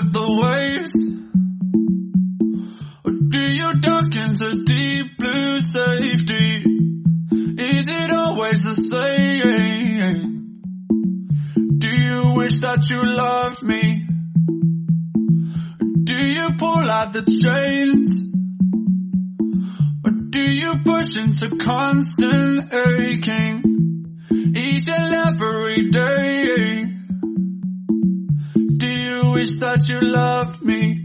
with the waves? Or do you duck into deep blue safety? Is it always the same? Do you wish that you loved me? Do you pull out the chains? Or do you push into constant aching each and every day? Do you wish that you loved me?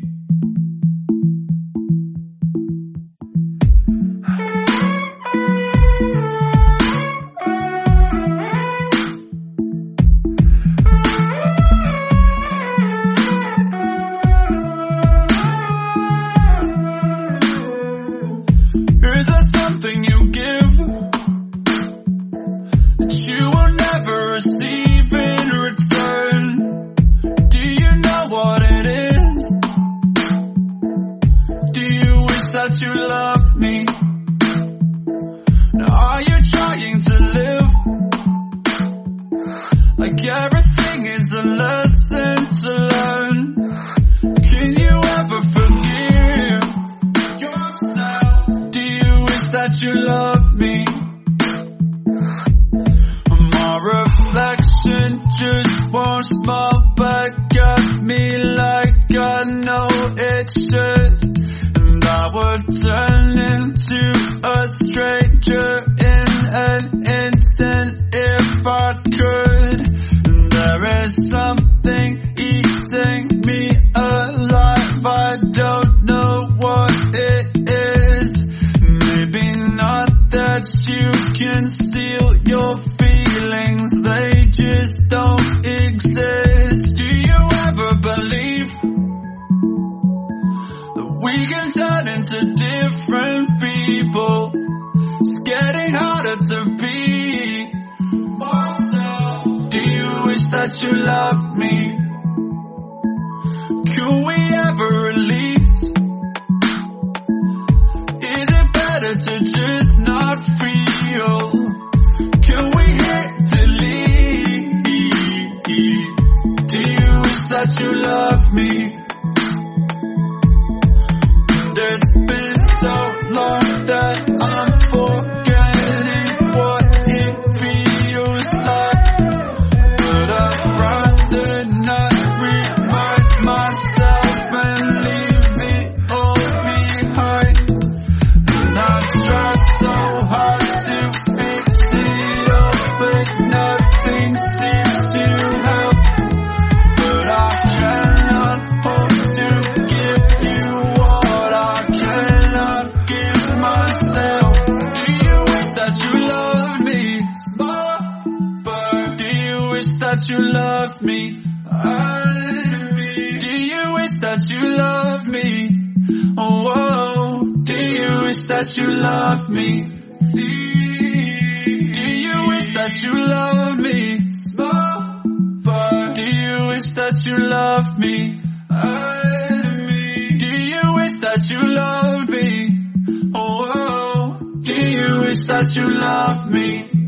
Is there something you give that you will never receive in return? Do you know what it is? Do you wish that you loved me? Now are you trying to live like everything is a lesson to learn? Can you ever forgive yourself? Do you wish that you loved me? My reflection just won't smile back at me like I know it should, and I would turn into a stranger in an instant if I could. And there is something eating me alive, I don't know what it is. Maybe not that you conceal your feelings, they just don't exist. Do you ever believe that we can turn into different people? It's getting harder to be myself. Do you wish that you loved me? Could we ever release? Is it better to just not feel? Can we hit delete? Do you wish that you loved me? It's been so long that I'm forgetting what it feels like, but I'd rather not remind myself and leave it all behind. And I try so hard to fix it up, but nothing seems to help. But I cannot hope to give you what I cannot give myself. Do you wish that you loved me? Small bird. Do you wish that you loved me? Do you wish that you loved me? Oh, whoa. Do you wish that you loved me? Do you wish that you loved me? Small bird. Do you wish that you loved me? Do you wish that you loved me? Oh, whoa. Do you wish that you loved me?